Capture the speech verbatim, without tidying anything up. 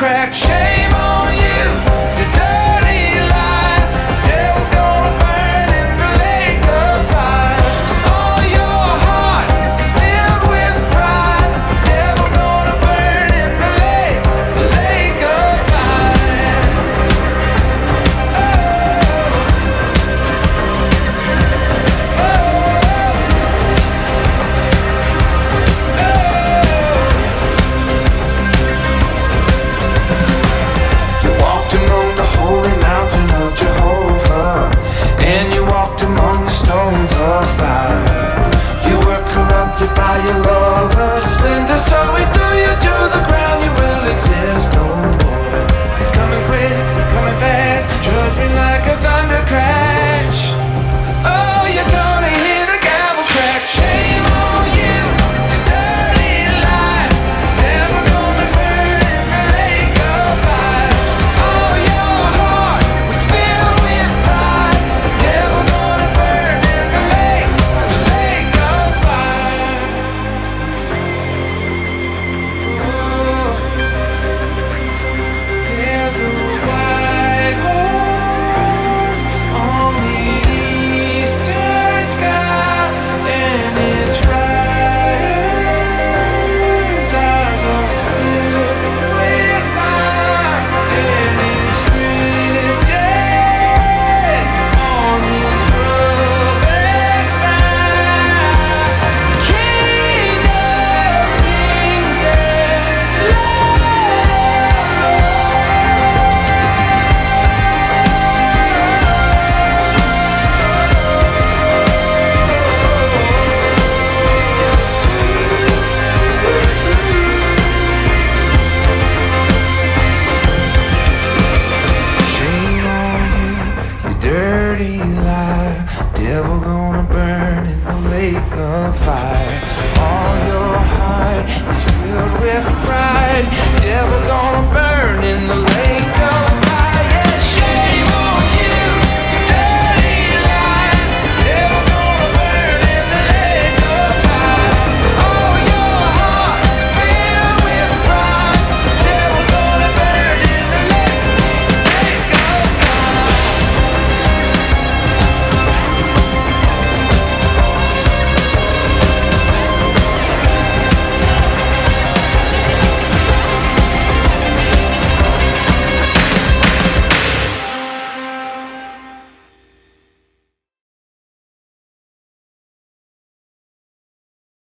crack. Shame on you, you dirty lie. Devil's gonna burn in the lake of fire. All your heart is filled with pride. Devil gonna burn in the lake, the lake of fire. Oh, oh, oh. You walked among the holy mountain of Jehovah, and you walked among the stones of fire. You were corrupted by your lover, splendor, so we do.